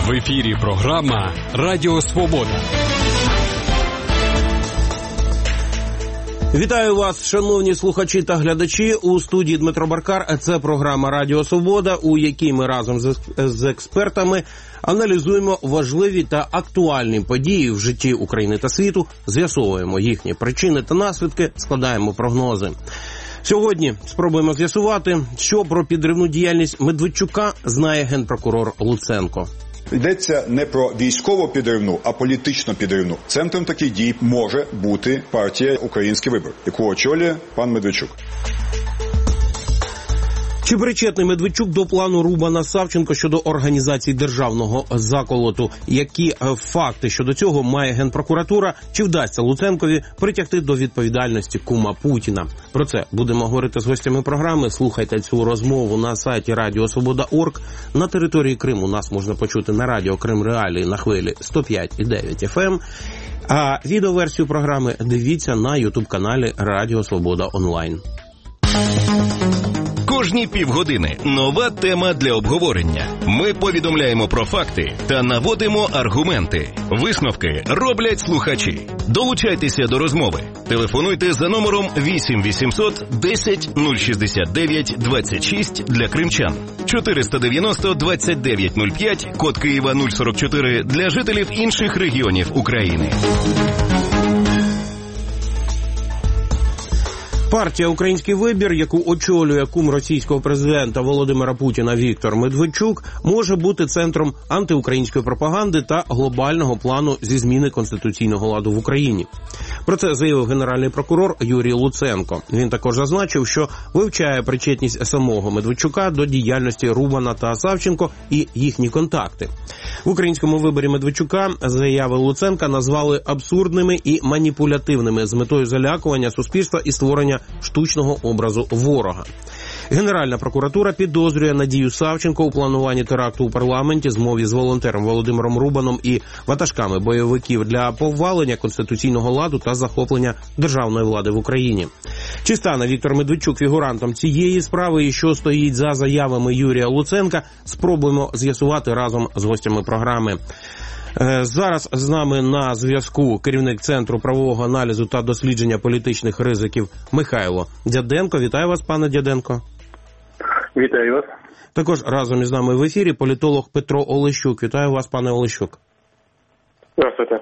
В ефірі програма «Радіо Свобода». Вітаю вас, шановні слухачі та глядачі. У студії Дмитро Баркар. Це програма «Радіо Свобода», у якій ми разом з експертами аналізуємо важливі та актуальні події в житті України та світу, з'ясовуємо їхні причини та наслідки, складаємо прогнози. Сьогодні спробуємо з'ясувати, що про підривну діяльність Медведчука знає генпрокурор Луценко. Йдеться не про військову підривну, а політичну підривну. Центром таких дій може бути партія «Український вибір», яку очолює пан Медведчук. Чи причетний Медведчук до плану Рубана-Савченко щодо організації державного заколоту? Які факти щодо цього має Генпрокуратура? Чи вдасться Луценкові притягти до відповідальності кума Путіна? Про це будемо говорити з гостями програми. Слухайте цю розмову на сайті Радіосвобода.орг. На території Криму нас можна почути на радіо Крим Реалії на хвилі 105,9 FM. А відеоверсію програми дивіться на ютуб-каналі Радіо Свобода Онлайн. Кожні півгодини нова тема для обговорення. Ми повідомляємо про факти та наводимо аргументи. Висновки роблять слухачі. Долучайтеся до розмови. Телефонуйте за номером 8 800 10 069 26 для кримчан. 490 29 05, код Києва 044 для жителів інших регіонів України. Партія «Український вибір», яку очолює кум російського президента Володимира Путіна Віктор Медведчук, може бути центром антиукраїнської пропаганди та глобального плану зі зміни конституційного ладу в Україні. Про це заявив генеральний прокурор Юрій Луценко. Він також зазначив, що вивчає причетність самого Медведчука до діяльності Рубана та Савченко і їхні контакти. В «Українському виборі» Медведчука заяви Луценка назвали абсурдними і маніпулятивними з метою залякування суспільства і створення штучного образу ворога. Генеральна прокуратура підозрює Надію Савченко у плануванні теракту у парламенті, змові з волонтером Володимиром Рубаном і ватажками бойовиків для повалення конституційного ладу та захоплення державної влади в Україні. Чи стане Віктор Медведчук фігурантом цієї справи і що стоїть за заявами Юрія Луценка, спробуємо з'ясувати разом з гостями програми. Зараз з нами на зв'язку керівник Центру правового аналізу та дослідження політичних ризиків Михайло Дяденко. Вітаю вас, пане Дяденко. Вітаю вас. Також разом із нами в ефірі політолог Петро Олещук. Вітаю вас, пане Олещук. Здравствуйте.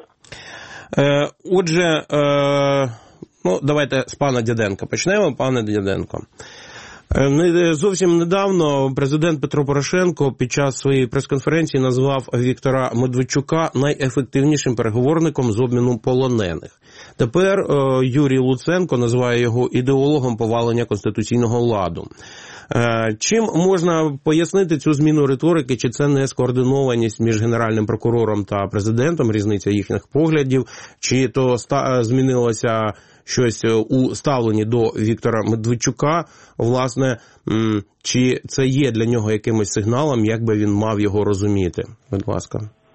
Отже, давайте з пана Дяденка почнемо. Пане Дяденко. Зовсім недавно президент Петро Порошенко під час своєї прес-конференції назвав Віктора Медведчука найефективнішим переговорником з обміну полонених. Тепер Юрій Луценко називає його ідеологом повалення конституційного ладу. Чим можна пояснити цю зміну риторики? Чи це не скоординованість між генеральним прокурором та президентом, різниця їхніх поглядів? Чи то змінилося щось у ставленні до Віктора Медведчука, власне, чи це є для нього якимось сигналом, як би він мав його розуміти? Будь ласка.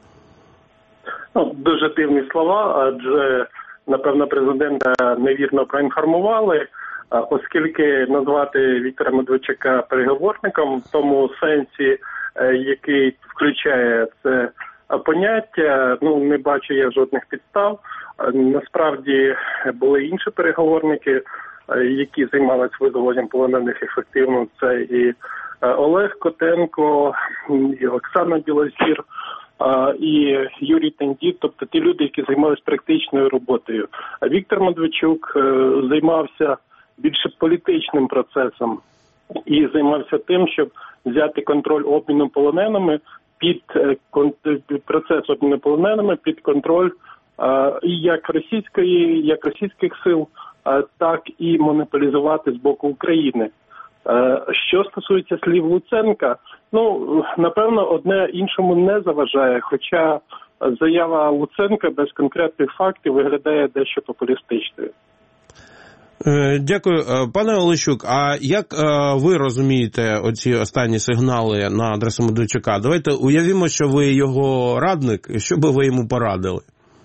Дуже дивні слова, адже, напевно, президента невірно проінформували, оскільки назвати Віктора Медведчука переговорником в тому сенсі, який включає це поняття, не бачу я жодних підстав. Насправді були інші переговорники, які займалися визволенням полонених ефективно. Це і Олег Котенко, і Оксана Білозір, і Юрій Тендіт, тобто ті люди, які займалися практичною роботою. А Віктор Медведчук займався більше політичним процесом і займався тим, щоб взяти контроль обміну полоненими під процес обміну полоненими під контроль і як російських сил, так і монополізувати з боку України. Що стосується слів Луценка, напевно, одне іншому не заважає, хоча заява Луценка без конкретних фактів виглядає дещо популістичною. Дякую. Пане Олещук, а як ви розумієте оці останні сигнали на адресу Медведчука? Давайте уявімо, що ви його радник, що би ви йому порадили?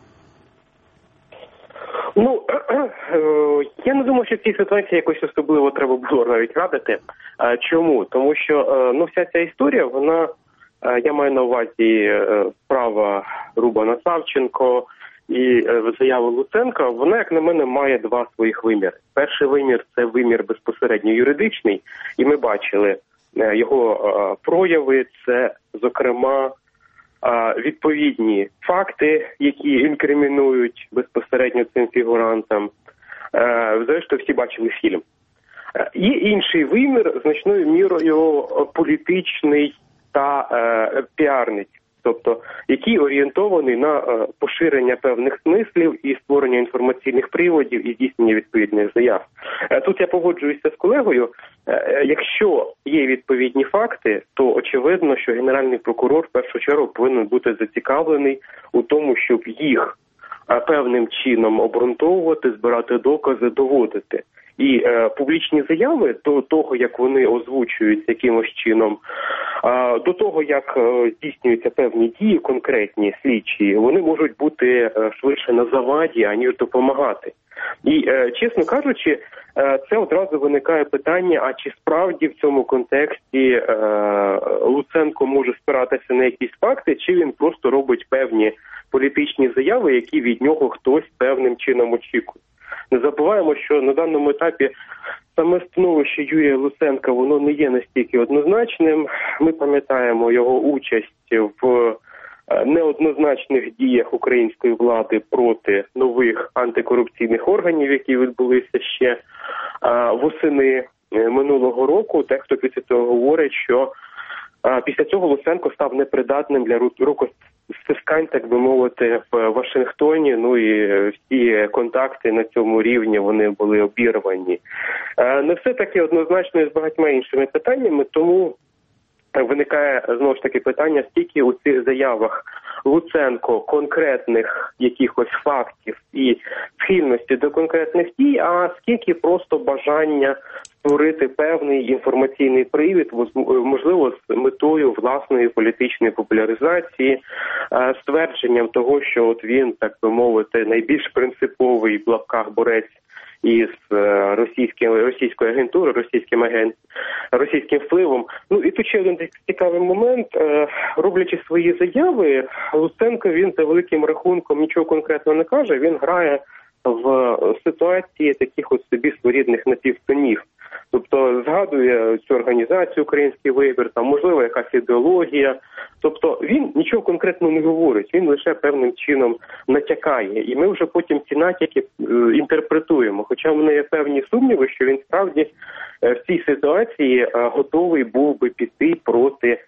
Я не думаю, що в цій ситуації якось особливо треба було навіть радити. Чому? Тому що вся ця історія, вона Я маю на увазі справа Рубана Савченко і заява Луценка, вона, як на мене, має два своїх виміри. Перший вимір – це вимір безпосередньо юридичний, і ми бачили його прояви, це, зокрема, відповідні факти, які інкримінують безпосередньо цим фігурантам. Зрештою, всі бачили фільм. Є інший вимір, значною мірою політичний та піарний, тобто який орієнтований на поширення певних смислів і створення інформаційних приводів і здійснення відповідних заяв. Тут я погоджуюся з колегою. Якщо є відповідні факти, то очевидно, що Генеральний прокурор в першу чергу повинен бути зацікавлений у тому, щоб їх певним чином обґрунтовувати, збирати докази, доводити. І публічні заяви до того, як вони озвучуються якимось чином, до того, як здійснюються певні дії конкретні, слідчі, вони можуть бути швидше на заваді, аніж допомагати. І, чесно кажучи, це одразу виникає питання, а чи справді в цьому контексті Луценко може спиратися на якісь факти, чи він просто робить певні політичні заяви, які від нього хтось певним чином очікує. Не забуваємо, що на даному етапі саме становище Юрія Луценка, воно не є настільки однозначним. Ми пам'ятаємо його участь в неоднозначних діях української влади проти нових антикорупційних органів, які відбулися ще восени минулого року. Дехто після цього говорить, що після цього Луценко став непридатним для рукостискань, так би мовити, в Вашингтоні. Ну і всі контакти на цьому рівні, вони були обірвані. Не все таки однозначно з багатьма іншими питаннями, тому виникає, знову ж таки, питання, скільки у цих заявах Луценко конкретних якихось фактів і схильності до конкретних дій, а скільки просто бажання створити певний інформаційний привід, можливо, з метою власної політичної популяризації, ствердженням того, що от він, так би мовити, найбільш принциповий в лапках борець із російською агентурою, російським впливом. Ну і тут ще один цікавий момент. Роблячи свої заяви, Луценко, він за великим рахунком нічого конкретно не каже, він грає в ситуації таких от собі своєрідних напівтонів. Тобто згадує цю організацію «Український вибір», там, можливо, якась ідеологія. Тобто він нічого конкретно не говорить, він лише певним чином натякає. І ми вже потім ці натяки інтерпретуємо. Хоча в мене є певні сумніви, що він справді в цій ситуації готовий був би піти проти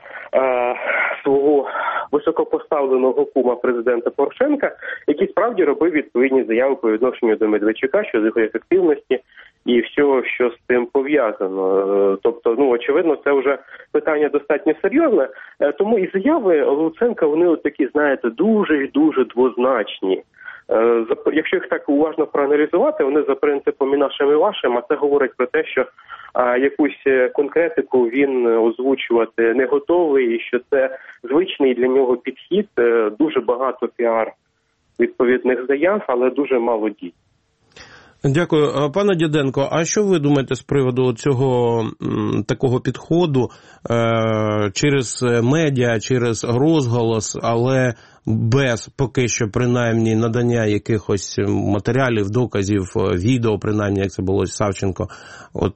свого високопоставленого кума президента Порошенка, який справді робив відповідні заяви по відношенню до Медведчука щодо його ефективності і всього, що з цим пов'язано. Тобто, очевидно, це вже питання достатньо серйозне. Тому і заяви Луценка, вони от такі, знаєте, дуже і дуже двозначні. Якщо їх так уважно проаналізувати, вони за принципом і нашим, і вашим, а це говорить про те, що якусь конкретику він озвучувати не готовий, і що це звичний для нього підхід, дуже багато піар відповідних заяв, але дуже мало дій. Дякую. Пане Діденко, а що ви думаєте з приводу цього такого підходу через медіа, через розголос, але без поки що принаймні надання якихось матеріалів, доказів, відео, принаймні, як це було з Савченко. От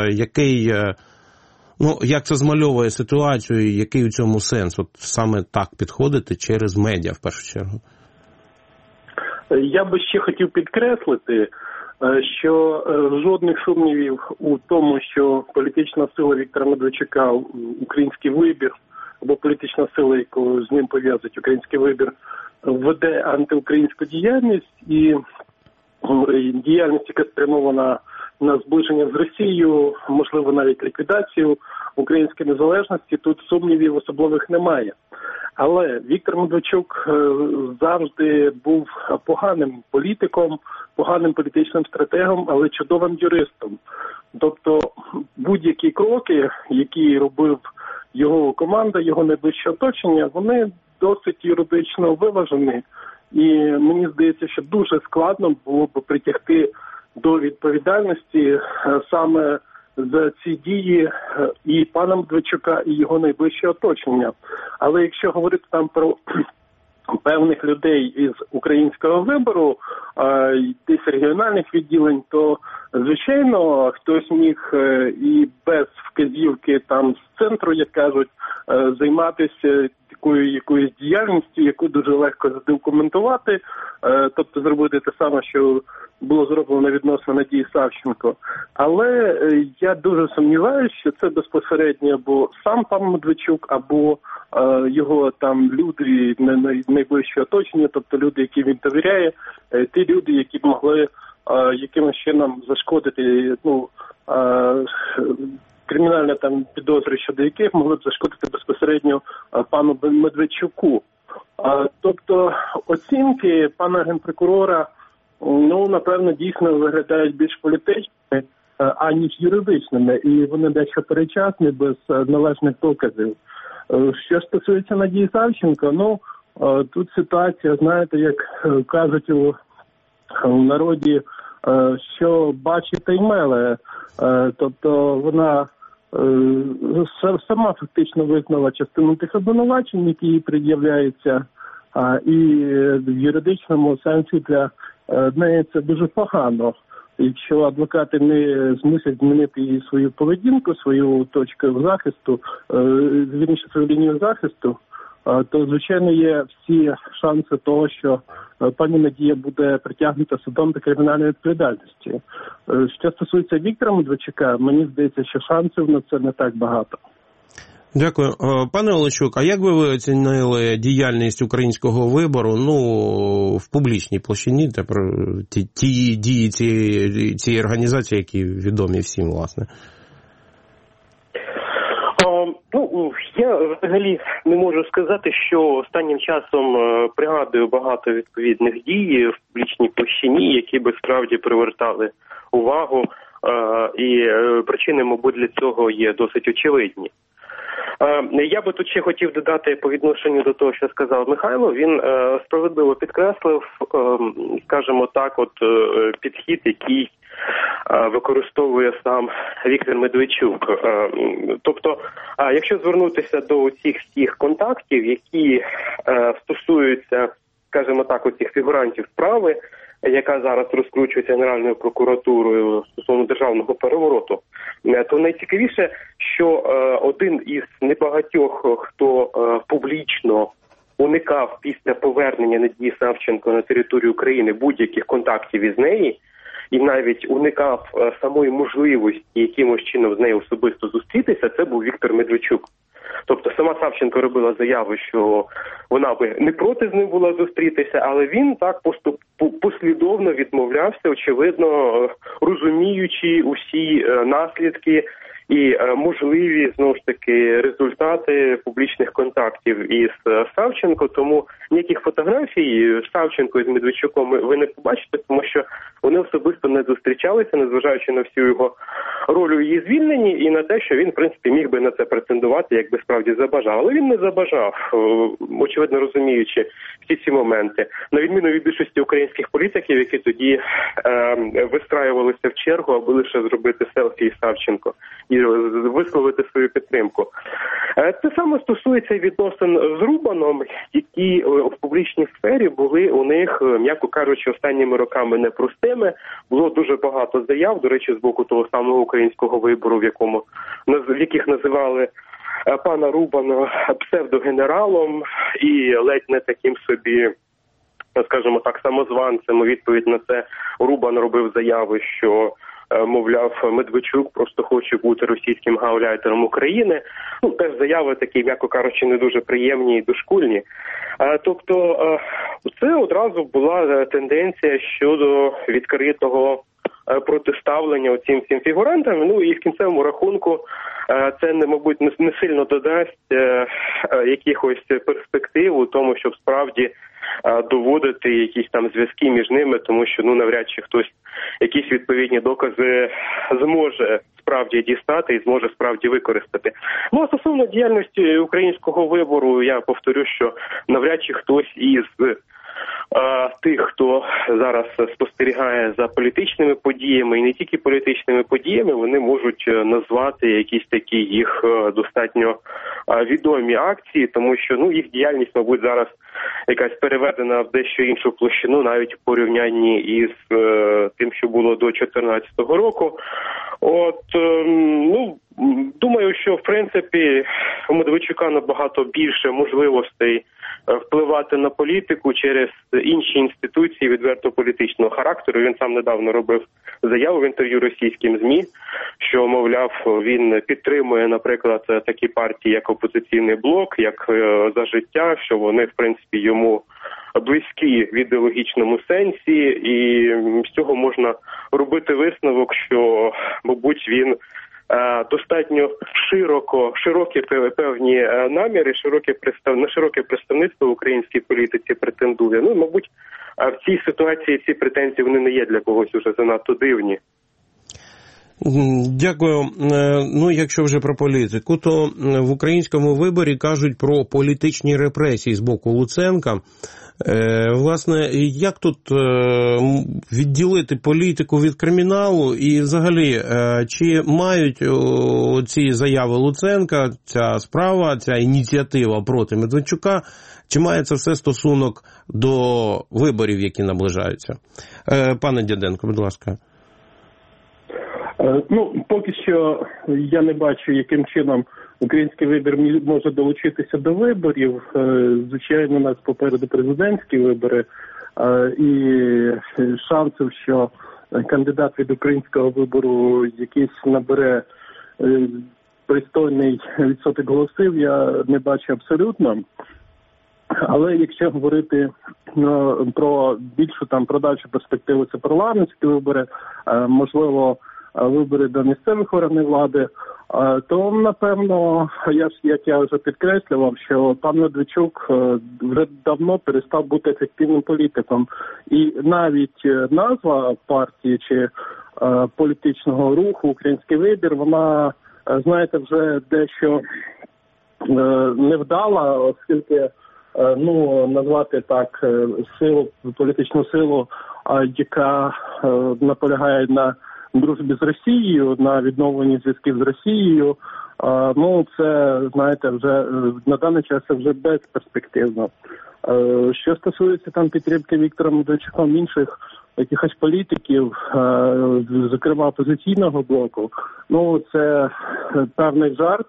як це змальовує ситуацію, і який у цьому сенс? От саме так підходити через медіа в першу чергу. Я би ще хотів підкреслити, що жодних сумнівів у тому, що політична сила Віктора Медведчука, «Український вибір», або політична сила, яку з ним пов'язують «Український вибір», веде антиукраїнську діяльність і діяльність, яка спрямована на зближення з Росією, можливо, навіть ліквідацію української незалежності, тут сумнівів особливих немає. Але Віктор Медведчук завжди був поганим політиком, поганим політичним стратегом, але чудовим юристом. Тобто будь-які кроки, які робив його команда, його найближче оточення, вони досить юридично виважені. І мені здається, що дуже складно було б притягти до відповідальності саме за ці дії і пана Медведчука, і його найближче оточення. Але якщо говорити там про певних людей із українського вибору, десь регіональних відділень, то, звичайно, хтось міг і без вказівки там з центру, як кажуть, займатися такою якоюсь діяльністю, яку дуже легко задокументувати, тобто зробити те саме, що було зроблено відносно Надії Савченко. Але я дуже сумніваюся, що це безпосередньо або сам пан Медведчук, або його там люди найближче оточення, тобто люди, які він довіряє, ті люди, які б могли якимось чином зашкодити, кримінальні там підозри, щодо яких могли б зашкодити безпосередньо пану Медведчуку. Тобто оцінки пана генпрокурора, напевно, дійсно виглядають більш політичними, аніж юридичними, і вони дещо перечасні, без належних доказів. Що стосується Надії Савченко, тут ситуація, знаєте, як кажуть у народі, що бачить, та й меле. Тобто вона сама фактично визнала частину тих обвинувачень, які їй пред'являються, і в юридичному сенсі для неї це дуже погано. Якщо адвокати не змусять змінити її свою поведінку, свою точку захисту, вірніше свою лінію захисту, то, звичайно, є всі шанси того, що пані Надія буде притягнута судом до кримінальної відповідальності. Що стосується Віктора Медведчука, мені здається, що шансів на це не так багато. Дякую. Пане Олещук, а як би ви оцінили діяльність українського вибору, в публічній площині, ті дії цієї організації, які відомі всім, власне? Я взагалі не можу сказати, що останнім часом пригадую багато відповідних дій в публічній площині, які би справді привертали увагу, і причини, мабуть, для цього є досить очевидні. Я би тут ще хотів додати по відношенню до того, що сказав Михайло. Він справедливо підкреслив, скажімо так, підхід, який використовує сам Віктор Медведчук. Тобто, якщо звернутися до цих всіх контактів, які стосуються, скажімо так, оцих фігурантів справи, яка зараз розкручується Генеральною прокуратурою стосовно державного перевороту, то найцікавіше, що один із небагатьох, хто публічно уникав після повернення Надії Савченко на територію України будь-яких контактів із нею, і навіть уникав самої можливості якимось чином з нею особисто зустрітися, це був Віктор Медведчук. Тобто сама Савченко робила заяву, що вона би не проти з ним була зустрітися, але він так послідовно відмовлявся, очевидно, розуміючи усі наслідки і можливі, знову ж таки, результати публічних контактів із Савченко. Тому ніяких фотографій Савченко із Медведчуком ви не побачите, тому що вони особисто не зустрічалися, незважаючи на всю його роль у її звільненні і на те, що він, в принципі, міг би на це претендувати, якби справді забажав. Але він не забажав, очевидно розуміючи всі ці моменти. На відміну від більшості українських політиків, які тоді вистраювалися в чергу, аби лише зробити селфі із Савченко і висловити свою підтримку. Це саме стосується відносин з Рубаном, які в публічній сфері були у них, м'яко кажучи, останніми роками непростими. Було дуже багато заяв, до речі, з боку того самого українського вибору, в яких називали пана Рубана псевдогенералом і ледь не таким собі, скажімо так, самозванцем. У відповідь на це Рубан робив заяви, що мовляв, Медведчук просто хоче бути російським гауляйтером України. Теж заяви такі, м'яко кажучи, не дуже приємні і дошкульні. Тобто, це одразу була тенденція щодо відкритого протиставлення цим всім фігурантам. І в кінцевому рахунку це, мабуть, не сильно додасть якихось перспектив у тому, щоб справді доводити якісь там зв'язки між ними, тому що навряд чи хтось якісь відповідні докази зможе справді дістати і зможе справді використати. А стосовно діяльності українського вибору, я повторю, що навряд чи хтось із тих, хто зараз спостерігає за політичними подіями, і не тільки політичними подіями, вони можуть назвати якісь такі їх достатньо відомі акції, тому що їх діяльність, мабуть, зараз якась переведена в дещо іншу площину, навіть в порівнянні із тим, що було до 2014 року. Думаю, що, в принципі, у Медведчука набагато більше можливостей впливати на політику через інші інституції відверто політичного характеру. Він сам недавно робив заяву в інтерв'ю російським ЗМІ, що, мовляв, він підтримує, наприклад, такі партії, як «Опозиційний блок», як «За життя», що вони, в принципі, йому близькі в ідеологічному сенсі, і з цього можна робити висновок, що, мабуть, він достатньо широкі певні наміри, на широке представництво в українській політиці претендує. Мабуть, в цій ситуації ці претензії вони не є для когось уже занадто дивні. Дякую. Якщо вже про політику, то в українському виборі кажуть про політичні репресії з боку Луценка. Власне, як тут відділити політику від криміналу і взагалі, чи мають ці заяви Луценка, ця справа, ця ініціатива проти Медведчука, чи має це все стосунок до виборів, які наближаються? Пане Дяденко, будь ласка. Поки що я не бачу, яким чином український вибір може долучитися до виборів. Звичайно, у нас попереду президентські вибори, і шансів, що кандидат від українського вибору якийсь набере пристойний відсоток голосів, я не бачу абсолютно. Але якщо говорити про більшу подальшу перспективу, це парламентські вибори, можливо, вибори до місцевих органів влади, то, напевно, як я вже підкреслював, що пан Медведчук вже давно перестав бути ефективним політиком. І навіть назва партії чи політичного руху «Український вибір», вона, знаєте, вже дещо невдала, оскільки, назвати так політичну силу, яка наполягає на дружбі з Росією, на відновленні зв'язків з Росією, це, знаєте, вже на даний час це вже безперспективно. Що стосується підтримки Віктора Медведчуком інших якихось політиків, зокрема опозиційного блоку, це певний жарт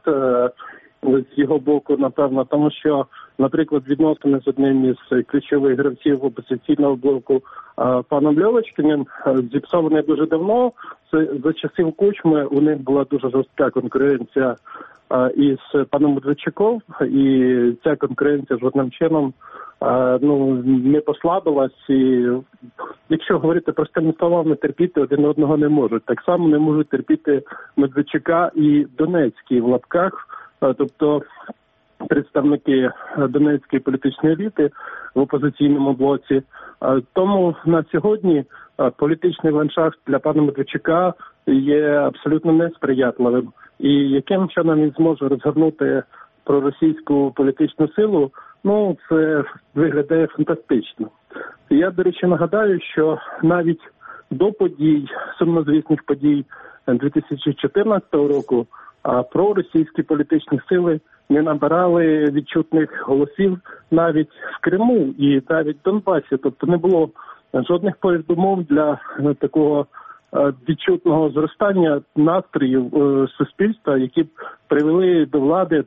з його боку, напевно, тому що, наприклад, відносини з одним із ключових гравців опозиційного блоку паном Льовочкіним зіпсовані дуже давно. Це за часів Кучми у них була дуже жорстка конкуренція із паном Медведчуком, і ця конкуренція жодним чином не послабилась. І якщо говорити простими словами, терпіти один одного не можуть. Так само не можуть терпіти Медведчука і Донецький в лапках, тобто представники Донецької політичної еліти в опозиційному блоці. Тому на сьогодні політичний ландшафт для пана Медведчука є абсолютно несприятливим. І яким чином він зможе розгорнути проросійську політичну силу, це виглядає фантастично. Я, до речі, нагадаю, що навіть до подій, сумнозвісних подій 2014 року, проросійські політичні сили не набирали відчутних голосів навіть в Криму і навіть в Донбасі. Тобто не було жодних передумов для такого відчутного зростання настроїв суспільства, які б привели до влади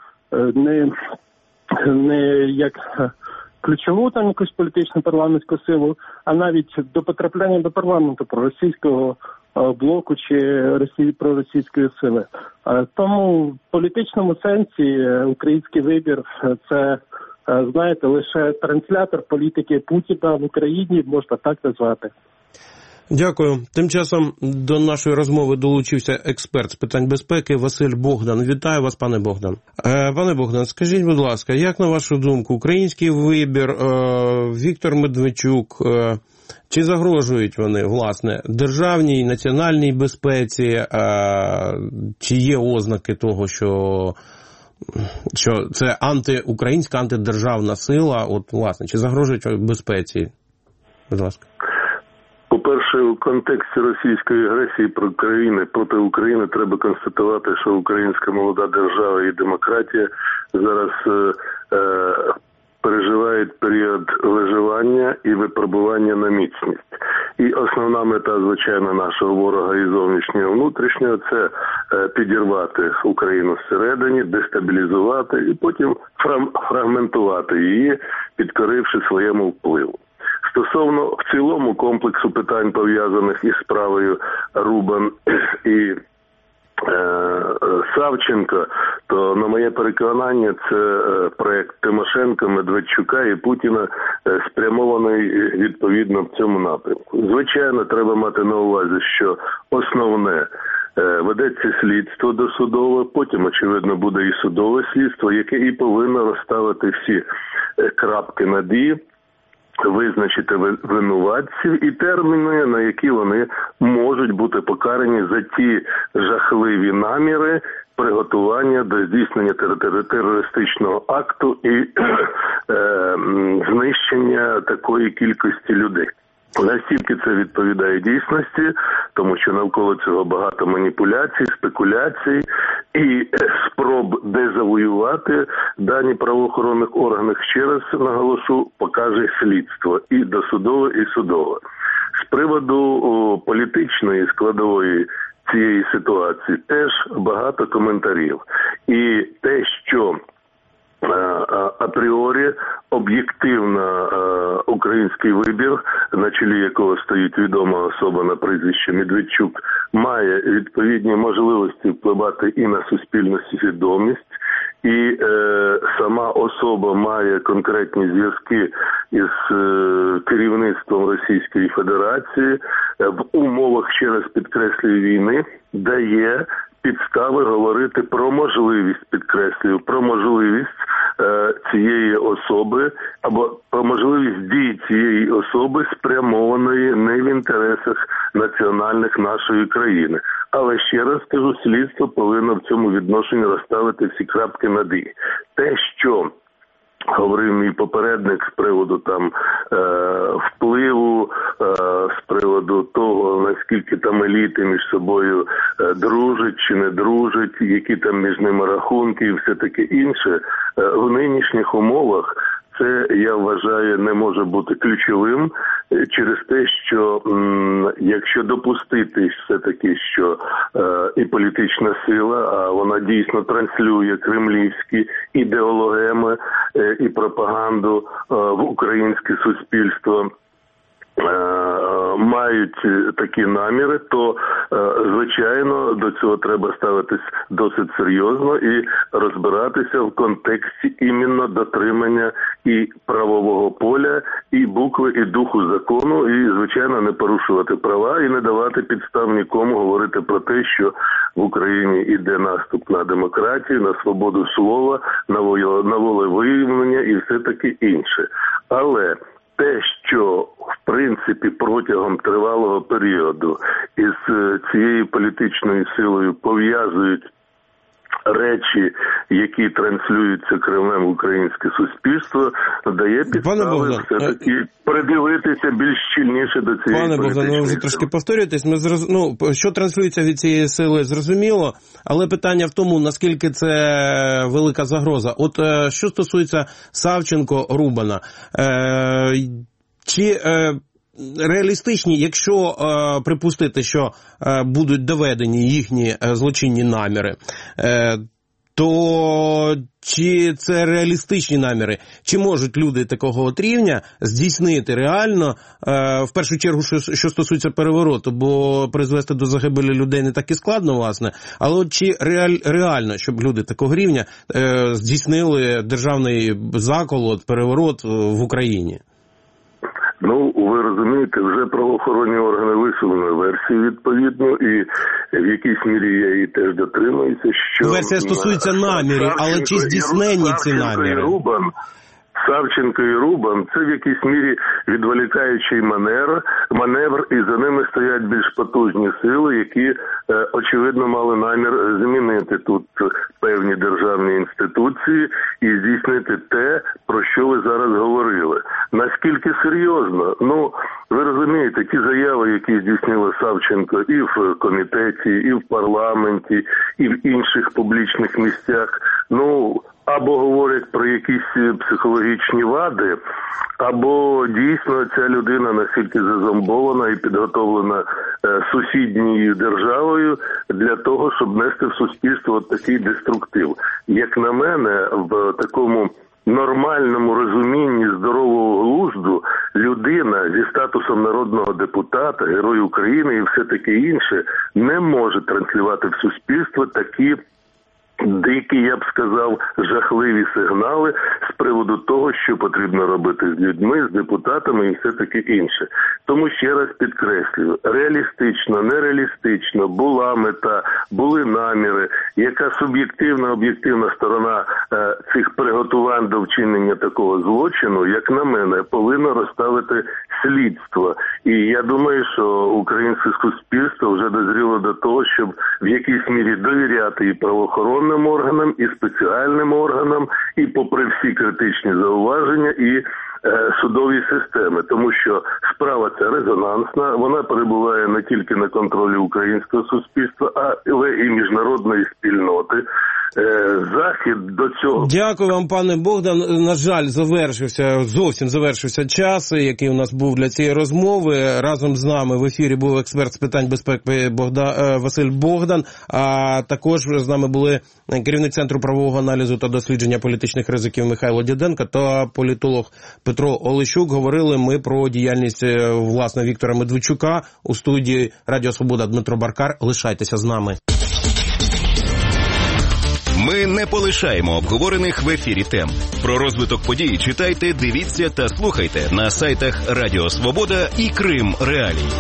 не як ключову якусь політичну парламентську силу, а навіть до потрапляння до парламенту проросійського блоку чи проросійської сили. Тому в політичному сенсі український вибір – це, знаєте, лише транслятор політики Путіна в Україні, можна так назвати. Дякую. Тим часом до нашої розмови долучився експерт з питань безпеки Василь Богдан. Вітаю вас, пане Богдан. Пане Богдан, скажіть, будь ласка, як на вашу думку, український вибір, Віктор Медведчук, чи загрожують вони, власне, державній, національній безпеці, чи є ознаки того, що що це антиукраїнська, антидержавна сила, от, власне, чи загрожують безпеці? Будь ласка. По-перше, у контексті російської агресії проти України треба констатувати, що українська молода держава і демократія зараз переживають період виживання і випробування на міцність. І основна мета, звичайно, нашого ворога і зовнішнього, і внутрішнього – це підірвати Україну зсередині, дестабілізувати і потім фрагментувати її, підкоривши своєму впливу. Стосовно в цілому комплексу питань, пов'язаних із справою Рубан і Савченко, то, на моє переконання, це проект Тимошенко, Медведчука і Путіна, спрямований відповідно в цьому напрямку. Звичайно, треба мати на увазі, що основне ведеться слідство досудове, потім, очевидно, буде і судове слідство, яке і повинно розставити всі крапки над «і», визначити винуватців і терміни, на які вони можуть бути покарані за ті жахливі наміри приготування до здійснення терористичного акту і знищення такої кількості людей. Настільки це відповідає дійсності, тому що навколо цього багато маніпуляцій, спекуляцій і спроб дезавоювати дані правоохоронних органів. Ще раз наголошу, покаже слідство і досудове, і судове. З приводу політичної складової цієї ситуації теж багато коментарів. І те, що апріорі об'єктивно український вибір, на чолі якого стоїть відома особа на прізвище Медведчук, має відповідні можливості впливати і на суспільну свідомість, і сама особа має конкретні зв'язки із керівництвом Російської Федерації, в умовах, ще раз підкреслюю, війни, дає підстави говорити про можливість, підкреслюю, про можливість цієї особи або про можливість дій цієї особи, спрямованої не в інтересах національних нашої країни. Але ще раз кажу, слідство повинно в цьому відношенні розставити всі крапки над «і». Те, що говорив мій попередник з приводу там впливу, з приводу того, наскільки там еліти між собою дружать чи не дружать, які там між ними рахунки і все таке інше, в нинішніх умовах це, я вважаю, не може бути ключовим через те, що якщо допустити все-таки, що і політична сила, а вона дійсно транслює кремлівські ідеологеми і пропаганду в українське суспільство, мають такі наміри, то, звичайно, до цього треба ставитись досить серйозно і розбиратися в контексті іменно дотримання і правового поля, і букви, і духу закону, і, звичайно, не порушувати права і не давати підстав нікому говорити про те, що в Україні йде наступ на демократію, на свободу слова, на волевиявлення і все таке інше. Але те, що, в принципі, протягом тривалого періоду із цією політичною силою пов'язують речі, які транслюються Кремлем в українське суспільство, дає підстави все-таки придивитися більш щільніше до цієї політичної сили. Пане Богдане, ви вже трошки повторюєтесь. Що транслюється від цієї сили, зрозуміло, але питання в тому, наскільки це велика загроза. От що стосується Савченко-Рубана, чи реалістичні, якщо припустити, що будуть доведені їхні злочинні наміри, то чи це реалістичні наміри? Чи можуть люди такого от рівня здійснити реально, в першу чергу, що стосується перевороту, бо призвести до загибелі людей не так і складно, власне, але от чи реально, щоб люди такого рівня здійснили державний заколот, переворот в Україні? Ну, ви розумієте, вже правоохоронні органи висунули версію відповідну, і в якійсь мірі я її теж дотримуюся, що... Версія стосується намірів, але чи здійснені ці наміри? Савченко і Рубан – це в якійсь мірі відволікаючий маневр, і за ними стоять більш потужні сили, які, очевидно, мали намір змінити тут певні державні інституції і здійснити те, про що ви зараз говорили. Наскільки серйозно? Ну, ви розумієте, ті заяви, які здійснили Савченко і в комітеті, і в парламенті, і в інших публічних місцях, ну, або говорять про якісь психологічні вади, або дійсно ця людина настільки зазомбована і підготовлена сусідньою державою для того, щоб нести в суспільство от такий деструктив. Як на мене, в такому нормальному розумінні здорового глузду людина зі статусом народного депутата, Герой України і все таке інше не може транслювати в суспільство такі дикі, я б сказав, жахливі сигнали з приводу того, що потрібно робити з людьми, з депутатами і все таке інше. Тому ще раз підкреслюю, реалістично, нереалістично, була мета, були наміри, яка суб'єктивна, об'єктивна сторона цих приготувань до вчинення такого злочину, як на мене, повинно розставити слідство. І я думаю, що українське суспільство вже дозріло до того, щоб в якійсь мірі довіряти і правоохоронним органам, і спеціальним органам, і попри всі критичні зауваження, і судові системи, тому що справа ця резонансна, вона перебуває не тільки на контролі українського суспільства, але і міжнародної спільноти. Захід до цього. Дякую вам, пане Богдан. На жаль, зовсім завершився час, який у нас був для цієї розмови. Разом з нами в ефірі був експерт з питань безпеки Василь Богдан, а також з нами були керівник Центру правового аналізу та дослідження політичних ризиків Михайло Діденко та політолог Петро Олещук. Говорили ми про діяльність, власне, Віктора Медведчука. У студії Радіо Свобода Дмитро Баркар. Лишайтеся з нами. Ми не полишаємо обговорених в ефірі тем. Про розвиток подій читайте, дивіться та слухайте на сайтах Радіо Свобода і Крим Реалій.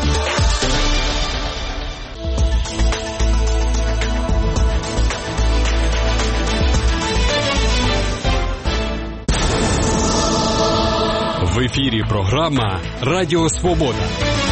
В ефірі програма Радіо Свобода.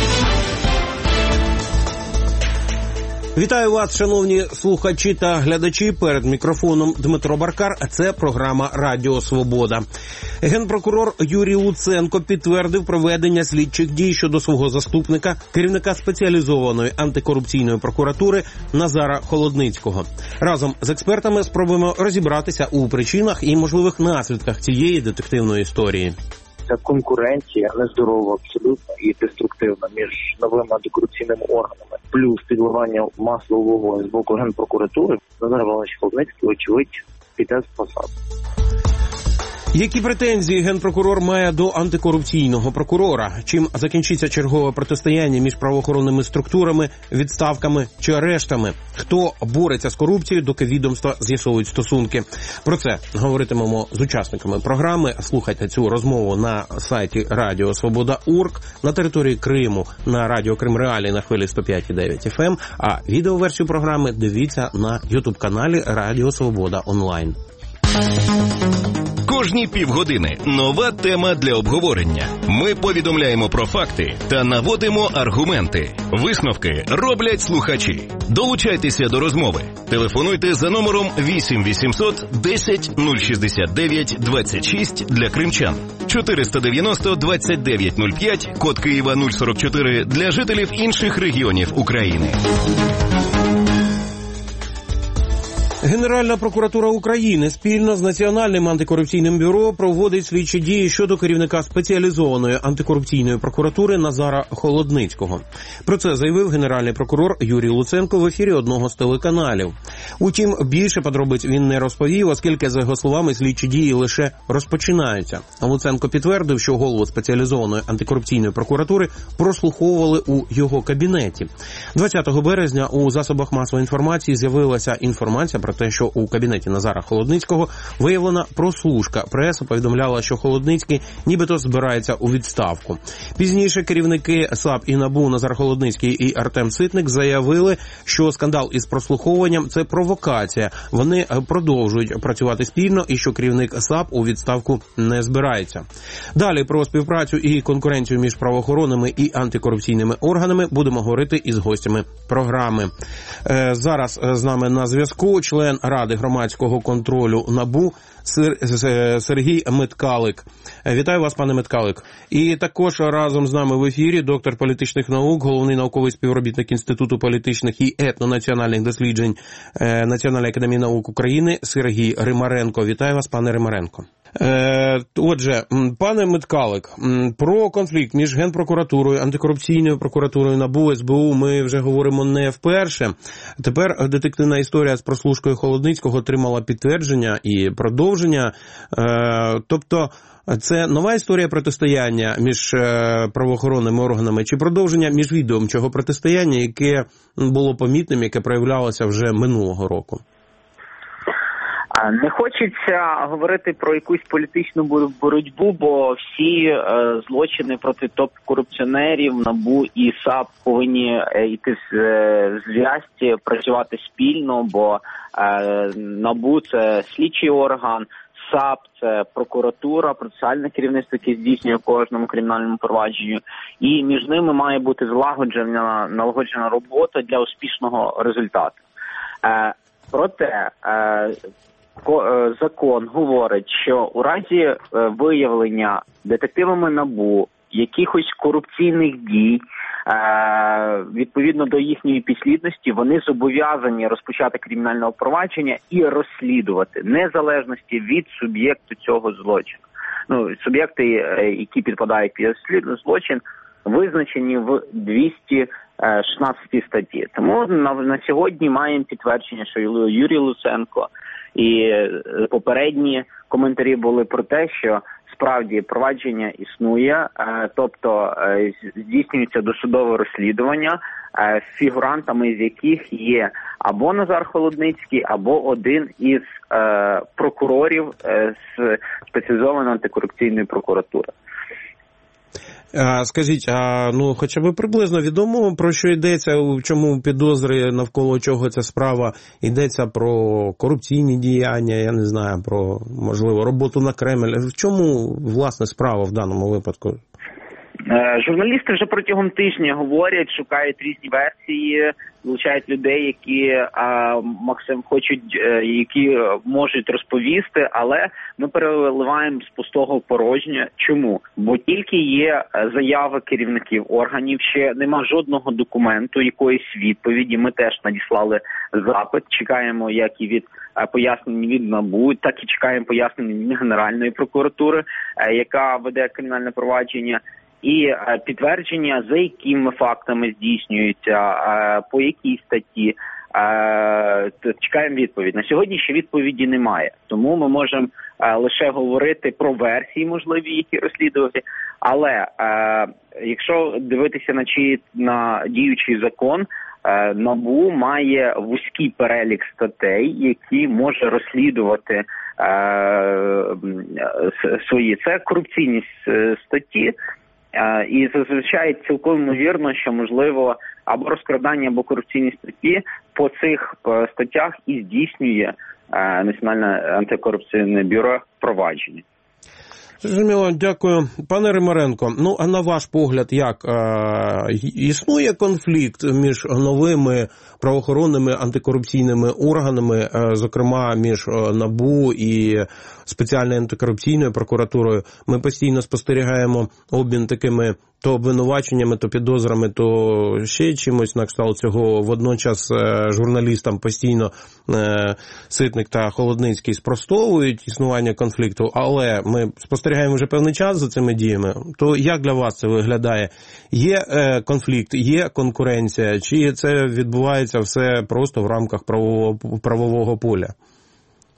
Вітаю вас, шановні слухачі та глядачі. Перед мікрофоном Дмитро Баркар, а це програма «Радіо Свобода». Генпрокурор Юрій Луценко підтвердив проведення слідчих дій щодо свого заступника, керівника спеціалізованої антикорупційної прокуратури Назара Холодницького. Разом з експертами спробуємо розібратися у причинах і можливих наслідках цієї детективної історії. Ця конкуренція нездорова абсолютно і деструктивна між новими антикорупційними органами, плюс підливання масла у вогонь з боку Генпрокуратури, Назар Іванович Холодницький, очевидь, піде з посади. Які претензії Генпрокурор має до антикорупційного прокурора? Чим закінчиться чергове протистояння між правоохоронними структурами, відставками чи арештами? Хто бореться з корупцією, доки відомства з'ясовують стосунки? Про це говоритимемо з учасниками програми. Слухайте цю розмову на сайті Радіо Свобода.орг, на території Криму, на Радіо Крим Реалій на хвилі 105,9 FM, а відеоверсію програми дивіться на YouTube-каналі Радіо Свобода Онлайн. Кожні півгодини нова тема для обговорення. Ми повідомляємо про факти та наводимо аргументи. Висновки роблять слухачі. Долучайтеся до розмови. Телефонуйте за номером 8 800 10 069 26 для кримчан. 490 29 05, код Києва 044 для жителів інших регіонів України. Генеральна прокуратура України спільно з Національним антикорупційним бюро проводить слідчі дії щодо керівника спеціалізованої антикорупційної прокуратури Назара Холодницького. Про це заявив генеральний прокурор Юрій Луценко в ефірі одного з телеканалів. Утім, більше подробиць він не розповів, оскільки, за його словами, слідчі дії лише розпочинаються. Луценко підтвердив, що голову спеціалізованої антикорупційної прокуратури прослуховували у його кабінеті. 20 березня у засобах масової інформації з'явилася інформація про те, що у кабінеті Назара Холодницького виявлена прослушка. Преса повідомляла, що Холодницький нібито збирається у відставку. Пізніше керівники САП і НАБУ Назар Холодницький і Артем Ситник заявили, що скандал із прослуховуванням – це провокація. Вони продовжують працювати спільно і що керівник САП у відставку не збирається. Далі про співпрацю і конкуренцію між правоохоронними і антикорупційними органами будемо говорити із гостями програми. Зараз з нами на зв'язку член Ради громадського контролю НАБУ Сергій Меткалик. Вітаю вас, пане Меткалик. І також разом з нами в ефірі доктор політичних наук, головний науковий співробітник Інституту політичних і етнонаціональних досліджень Національної академії наук України Сергій Римаренко. Вітаю вас, пане Римаренко. Отже, пане Меткалик, про конфлікт між Генпрокуратурою, антикорупційною прокуратурою, НАБУ, СБУ ми вже говоримо не вперше. Тепер детективна історія з прослушкою Холодницького отримала підтвердження і продовження. Тобто це нова історія протистояння між правоохоронними органами чи продовження міжвідомчого протистояння, яке було помітним, яке проявлялося вже минулого року? Не хочеться говорити про якусь політичну боротьбу, бо всі злочини проти топ-корупціонерів НАБУ і САП повинні йти в зв'язці, працювати спільно, бо НАБУ – це слідчий орган, САП – це прокуратура, процесуальне керівництво, яке здійснює в кожному кримінальному провадженню, і між ними має бути налагоджена робота для успішного результату. Проте закон говорить, що у разі виявлення детективами НАБУ якихось корупційних дій, відповідно до їхньої підслідності, вони зобов'язані розпочати кримінальне провадження і розслідувати, незалежності від суб'єкту цього злочину. Суб'єкти, які підпадають під злочин, визначені в 216 статті. Тому на сьогодні маємо підтвердження, що Юрій Луценко і попередні коментарі були про те, що справді провадження існує, тобто здійснюється досудове розслідування, фігурантами з яких є або Назар Холодницький, або один із прокурорів з спеціалізованої антикорупційної прокуратури. Скажіть, хоча б приблизно відомо, про що йдеться, в чому підозри, навколо чого ця справа, йдеться про корупційні діяння, я не знаю, про, можливо, роботу на Кремль. В чому, власне, справа в даному випадку? Журналісти вже протягом тижня говорять, шукають різні версії, залучають людей, які які можуть розповісти, але ми переливаємо з пустого в порожнє. Чому? Бо тільки є заяви керівників органів, ще нема жодного документу, якоїсь відповіді. Ми теж надіслали запит, чекаємо як і від пояснень від НАБУ, так і чекаємо пояснень від Генеральної прокуратури, яка веде кримінальне провадження. І підтвердження, за якими фактами здійснюється, по якій статті, чекаємо відповідь. На сьогодні ще відповіді немає, тому ми можемо лише говорити про версії можливі, які розслідувати. Але якщо дивитися на діючий закон, НАБУ має вузький перелік статей, які може розслідувати свої. Це корупційні статті. І зазвичай цілком ймовірно, що можливо або розкрадання, або корупційні статті по цих статтях і здійснює Національне антикорупційне бюро провадження. Зрозуміло, дякую. Пане Римаренко, а на ваш погляд, як існує конфлікт між новими правоохоронними антикорупційними органами, зокрема між НАБУ і спеціальною антикорупційною прокуратурою? Ми постійно спостерігаємо обмін такими то обвинуваченнями, то підозрами, то ще чимось на кшталт цього. Водночас журналістам постійно Ситник та Холодницький спростовують існування конфлікту, але ми спостерігаємо вже певний час за цими діями. То як для вас це виглядає? Є конфлікт, є конкуренція, чи це відбувається все просто в рамках правового поля?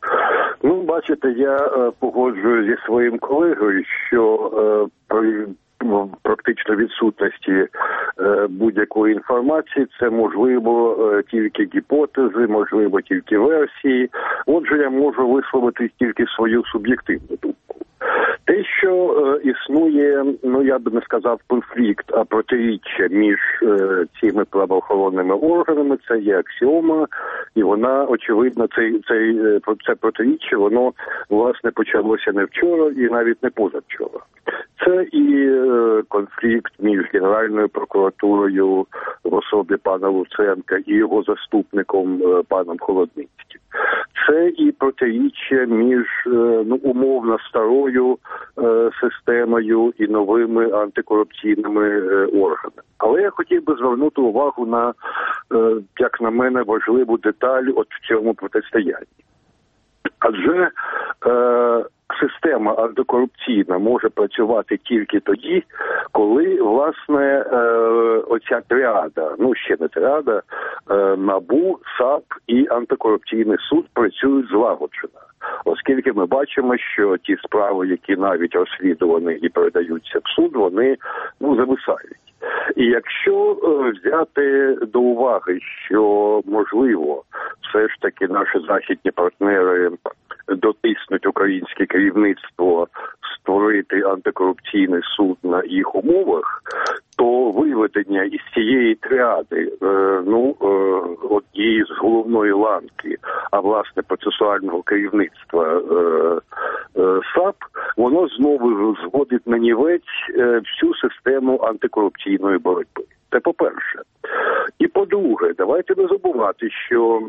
Бачите, я погоджуюсь зі своїм колегою, що практично відсутності будь-якої інформації, це можливо тільки гіпотези, можливо тільки версії. Отже, я можу висловити тільки свою суб'єктивну думку. Те, що існує, я би не сказав конфлікт, а протиріччя між цими правоохоронними органами, це є аксіома, і вона, очевидно, це протиріччя, воно, власне, почалося не вчора і навіть не позавчора. Це і конфлікт між Генеральною прокуратурою в особі пана Луценка і його заступником паном Холодницьким. Це і протиріччя між умовно старою системою і новими антикорупційними органами. Але я хотів би звернути увагу на, як на мене, важливу деталь в цьому протистоянні. Адже система антикорупційна може працювати тільки тоді, коли, власне, оця тріада, ще не тріада, НАБУ, САП і антикорупційний суд працюють злагоджено. Оскільки ми бачимо, що ті справи, які навіть розслідувані і передаються в суд, вони зависають. І якщо взяти до уваги, що, можливо, все ж таки наші західні партнери дотиснуть українське керівництво створити антикорупційний суд на їх умовах, то виведення із цієї тріади, однієї з головної ланки, а власне процесуального керівництва САП, воно знову зводить на нівець всю систему антикорупційної боротьби. Це по-перше. І по-друге, давайте не забувати, що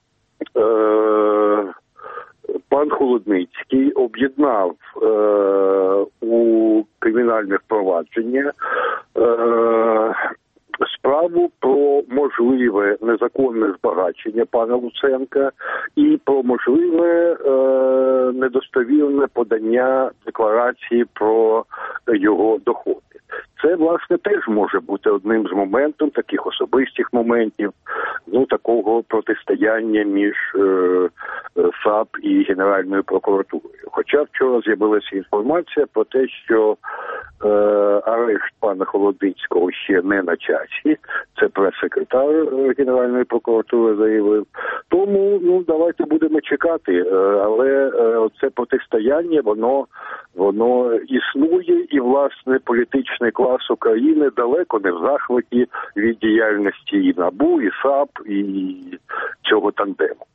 пан Холодницький об'єднав у кримінальних провадженнях справу про можливе незаконне збагачення пана Луценка і про можливе недостовірне подання декларації про його доходи. Це, власне, теж може бути одним з моментів, таких особистих моментів, такого протистояння між САП і Генеральною прокуратурою. Хоча вчора з'явилася інформація про те, що арешт пана Холодницького ще не на часі. Це прес-секретар Генеральної прокуратури заявив. Тому, давайте будемо чекати. Але це протистояння, воно існує, і, власне, політичний клас України далеко не в захваті від діяльності і НАБУ, і САП, і цього тандему.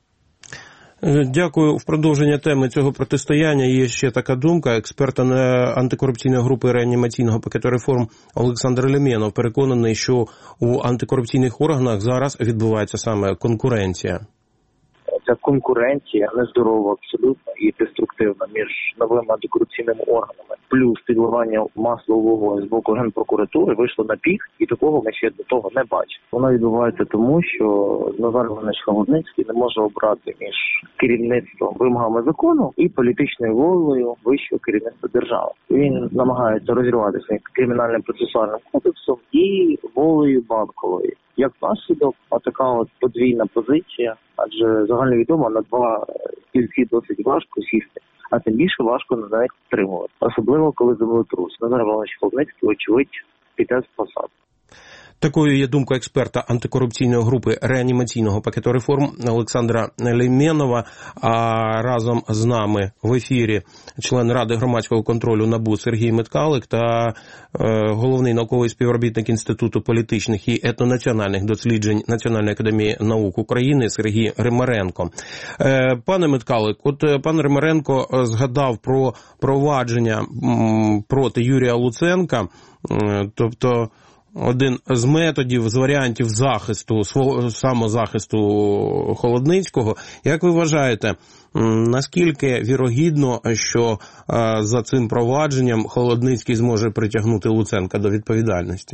Дякую. В продовження теми цього протистояння є ще така думка. Експерта антикорупційної групи реанімаційного пакету реформ Олександр Лейменов переконаний, що у антикорупційних органах зараз відбувається саме конкуренція. Ця конкуренція нездорова абсолютно і деструктивна між новими антикорупційними органами. Плюс підливання масла у вогонь з боку Генпрокуратури вийшло на пік, і такого ми ще до того не бачимо. Вона відбувається тому, що Назар Іванович Холодницький не може обрати між керівництвом, вимогами закону і політичною волею вищого керівництва держави. Він намагається розірвати своїм кримінальним процесуальним кодексом і волею Банкової. Як наслідок, така подвійна позиція, адже загальновідомо на два стільці досить важко сісти, а тим більше важко на них підтримувати. Особливо, коли землетрус. Назар Іванович Холодницький, очевидь, піде з посад. Такою є думка експерта антикорупційної групи реанімаційного пакету реформ Олександра Лейменова. А разом з нами в ефірі член Ради громадського контролю НАБУ Сергій Меткалик та головний науковий співробітник Інституту політичних і етнонаціональних досліджень Національної академії наук України Сергій Римаренко. Пане Меткалик, пан Римаренко згадав про провадження проти Юрія Луценка, тобто один з методів, з варіантів захисту, самозахисту Холодницького. Як ви вважаєте, наскільки вірогідно, що за цим провадженням Холодницький зможе притягнути Луценка до відповідальності?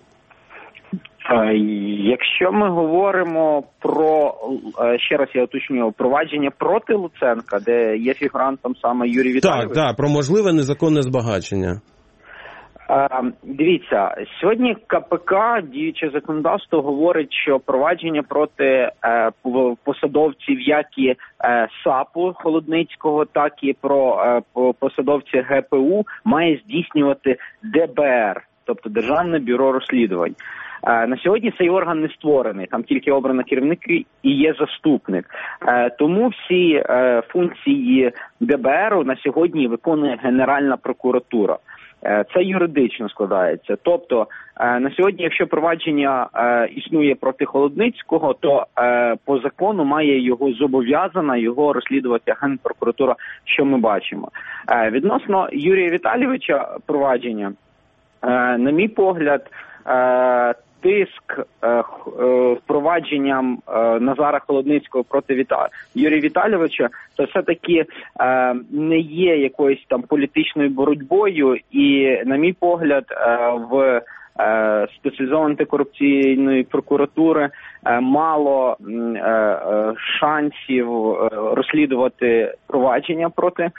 Якщо ми говоримо про, ще раз я уточнюю, провадження проти Луценка, де є фігурантом саме Юрій Віталійович? Так, про можливе незаконне збагачення. Дивіться, сьогодні КПК, діюче законодавство, говорить, що провадження проти посадовців як і САПу Холодницького, так і про посадовців ГПУ має здійснювати ДБР, тобто Державне бюро розслідувань. На сьогодні цей орган не створений, там тільки обрано керівник і є заступник. Тому всі функції ДБРу на сьогодні виконує Генеральна прокуратура. Це юридично складається. Тобто на сьогодні, якщо провадження існує проти Холодницького, то по закону має зобов'язана його розслідувати Генпрокуратура, що ми бачимо. Відносно Юрія Віталійовича провадження, на мій погляд, тиск впровадженням Назара Холодницького проти Юрія Віталійовича, то все-таки не є якоюсь там політичною боротьбою, і, на мій погляд, в спеціалізованої антикорупційної прокуратури мало шансів розслідувати провадження проти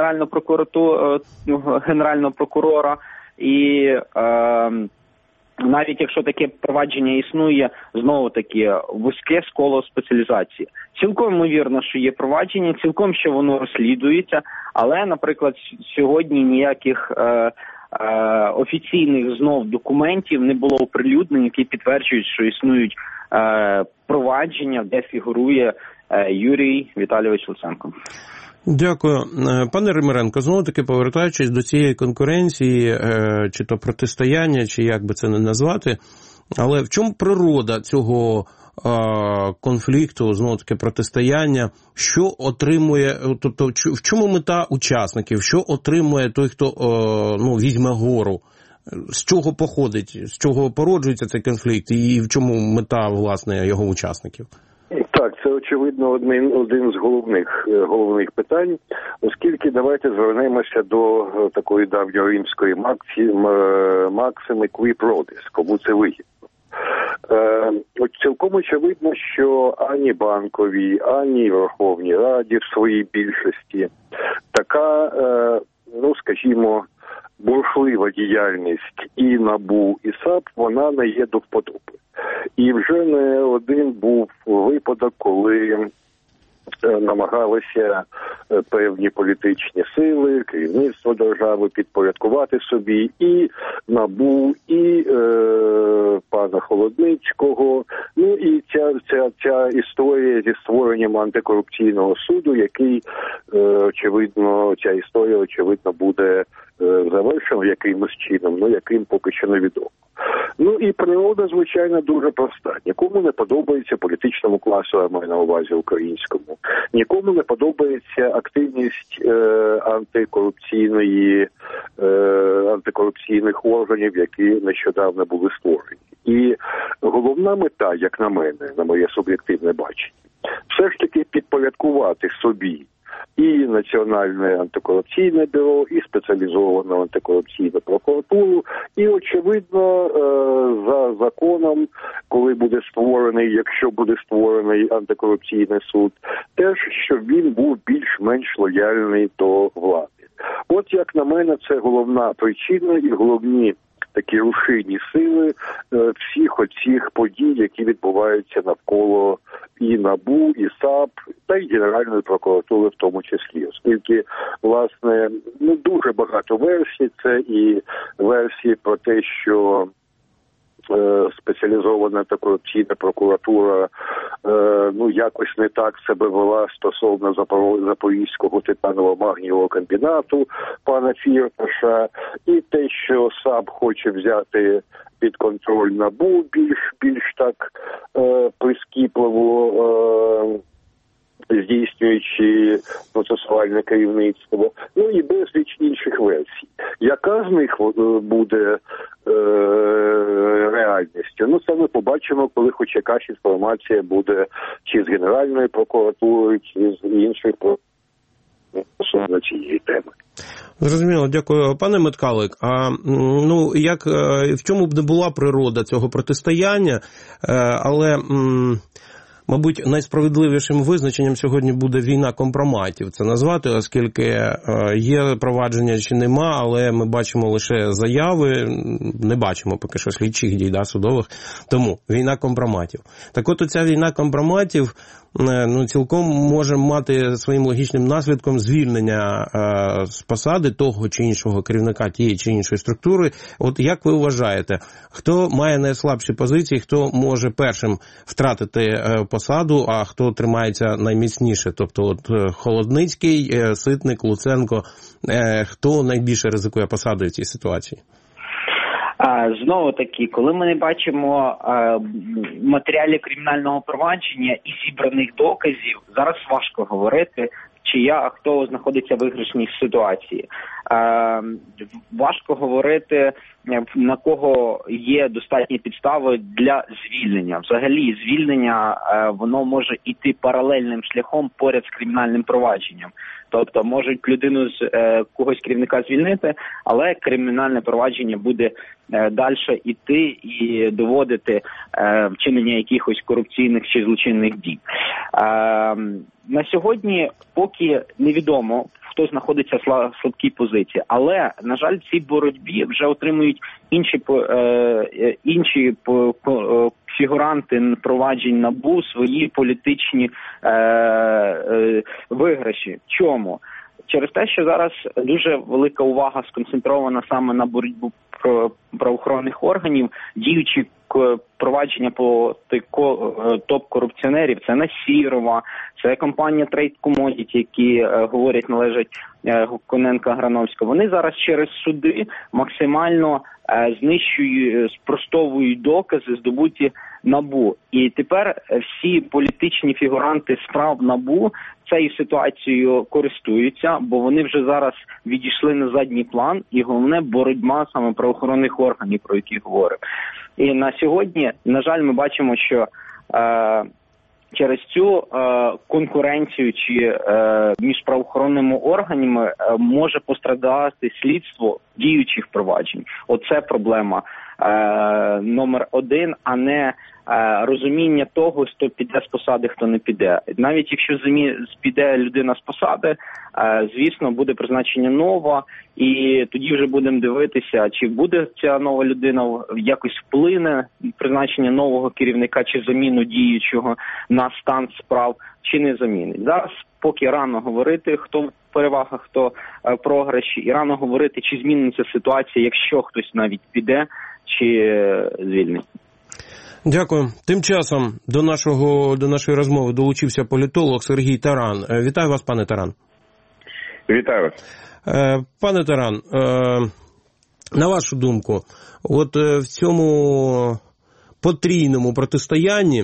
генерального прокурора, і навіть якщо таке провадження існує, знову-таки, вузьке коло спеціалізації. Цілком ймовірно, що є провадження, цілком, що воно розслідується, але, наприклад, сьогодні ніяких офіційних знов документів не було оприлюднень, які підтверджують, що існують провадження, де фігурує Юрій Віталійович Луценко. Дякую. Пане Римаренко, знову-таки повертаючись до цієї конкуренції, чи то протистояння, чи як би це не назвати, але в чому природа цього конфлікту, знову-таки протистояння, що отримує, тобто в чому мета учасників, що отримує той, хто візьме гору, з чого походить, з чого породжується цей конфлікт і в чому мета, власне, його учасників? Так, це, очевидно, один з головних питань, оскільки давайте звернемося до такої давньоримської максими «qui prodis», кому це вигідно. Цілком очевидно, що ані Банковій, ані Верховній Раді в своїй більшості така, скажімо, бурхлива діяльність і НАБУ, і САП, вона не є до вподоби. І вже не один був випадок, коли намагалися певні політичні сили, керівництво держави підпорядкувати собі і НАБУ, і пана Холодницького. Ну і ця історія зі створенням антикорупційного суду, який, ця історія, очевидно, буде завершена якимось чином, яким поки що невідомо. Ну і природа, звичайно, дуже проста. Нікому не подобається політичному класу, я маю на увазі українському. Нікому не подобається активність антикорупційних органів, які нещодавно були створені. І головна мета, як на мене, на моє суб'єктивне бачення, все ж таки підпорядкувати собі і Національне антикорупційне бюро, і спеціалізовану антикорупційну прокуратуру, і, очевидно, за законом, коли буде створений, якщо буде створений антикорупційний суд, теж, щоб він був більш-менш лояльний до влади. От, як на мене, це головна причина і головні такі рушійні сили всіх оцих подій, які відбуваються навколо і НАБУ, і САП, та й Генеральної прокуратури в тому числі. Оскільки, власне, дуже багато версій, це і версії про те, що спеціалізована антикорупційна прокуратура якось не так себе вела стосовно Запорізького титаново-магнієвого комбінату пана Фірташа, і те, що САП хоче взяти під контроль НАБУ більш так прискіпливо, здійснюючи процесуальне керівництво, і безліч інших версій. Яка з них буде реальністю? Це ми побачимо, коли хоч якась інформація буде чи з Генеральної прокуратури, чи з інших стосовно цієї теми. Зрозуміло, дякую. Пане Меткалик, в чому б не була природа цього протистояння, але мабуть, найсправедливішим визначенням сьогодні буде війна компроматів це назвати, оскільки є провадження чи нема, але ми бачимо лише заяви, не бачимо поки що слідчих дій, судових, тому війна компроматів. Так от оця війна компроматів цілком може мати своїм логічним наслідком звільнення з посади того чи іншого керівника тієї чи іншої структури. От як ви вважаєте, хто має найслабші позиції, хто може першим втратити посаду, а хто тримається найміцніше? Тобто от Холодницький, Ситник, Луценко, хто найбільше ризикує посадою в цій ситуації? Знову таки, коли ми не бачимо матеріалів кримінального провадження і зібраних доказів, зараз важко говорити, хто знаходиться в виграшній ситуації. Важко говорити, на кого є достатні підстави для звільнення. Взагалі, звільнення, воно може йти паралельним шляхом поряд з кримінальним провадженням. Тобто, можуть людину з когось керівника звільнити, але кримінальне провадження буде далі йти і доводити вчинення якихось корупційних чи злочинних дій. На сьогодні поки невідомо, хто знаходиться в слабкій позиції, але, на жаль, в цій боротьбі вже отримують інші фігуранти проваджень НАБУ свої політичні виграші. Чому? Через те, що зараз дуже велика увага сконцентрована саме на боротьбу правоохоронних органів, діючі провадження по топ-корупціонерів, це Насірова, це компанія Trade Commodity, які, говорять, належать Коненка-Грановська. Вони зараз через суди максимально знищують, спростовують докази, здобуті НАБУ. І тепер всі політичні фігуранти справ НАБУ цією ситуацією користуються, бо вони вже зараз відійшли на задній план, і головне боротьба саме правоохоронних органів, про які говорив. І на сьогодні, на жаль, ми бачимо, що через цю конкуренцію чи між правоохоронними органами може пострадати слідство діючих проваджень. Оце проблема номер один, а не розуміння того, хто піде з посади, хто не піде. Навіть якщо піде людина з посади, звісно, буде призначення нова, і тоді вже будемо дивитися, чи буде ця нова людина якось вплине призначення нового керівника, чи заміну діючого на стан справ, чи не замінить. Зараз поки рано говорити, хто в перевагах, хто в програші, і рано говорити, чи зміниться ситуація, якщо хтось навіть піде, чи звільнить. Дякую. Тим часом до нашої розмови долучився політолог Сергій Таран. Вітаю вас, пане Таран. Вітаю вас. Пане Таран, на вашу думку, от в цьому потрійному протистоянні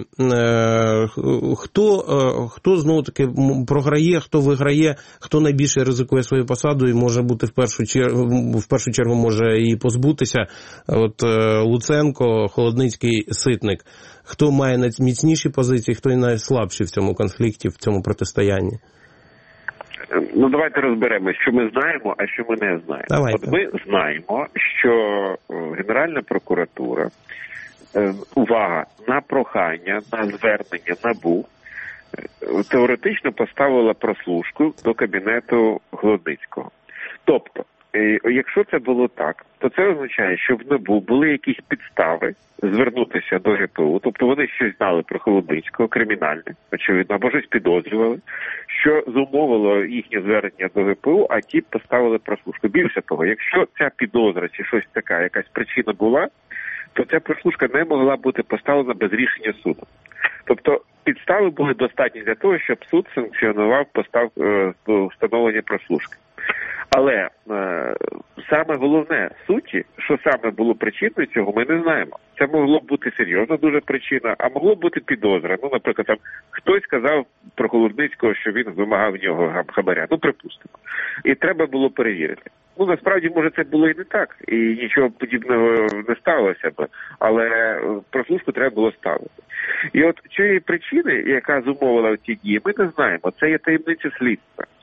хто знову таки програє, хто виграє, хто найбільше ризикує свою посаду і може бути в першу чергу може і позбутися? От Луценко, Холодницький, Ситник. Хто має найміцніші позиції, хто і найслабші в цьому конфлікті, в цьому протистоянні? Ну, давайте розберемо, що ми знаємо, а що ми не знаємо. Давайте. От ми знаємо, що Генеральна прокуратура, увага, на прохання, на звернення НАБУ теоретично поставила прослушку до кабінету Холодницького. Тобто, якщо це було так, то це означає, що в НАБУ були якісь підстави звернутися до ГПУ, тобто вони щось знали про Холодницького, кримінальне, очевидно, або щось підозрювали, що зумовило їхнє звернення до ГПУ, а ті поставили прослушку. Більше того, якщо ця підозра чи щось така, якась причина була, то ця прослушка не могла бути поставлена без рішення суду. Тобто підстави були достатні для того, щоб суд санкціонував встановлення прослушки. Але саме головне суті, що саме було причиною цього, ми не знаємо. Це могло б бути серйозна дуже причина, а могло б бути підозра. Ну, наприклад, там хтось сказав про Холодницького, що він вимагав в нього хабаря. Ну, припустимо. І треба було перевірити. Ну, насправді, може, це було і не так, і нічого подібного не сталося б, але прослушку треба було ставити. І от цієї причини, яка зумовила ці дії, ми не знаємо. Це є таємниця слідства.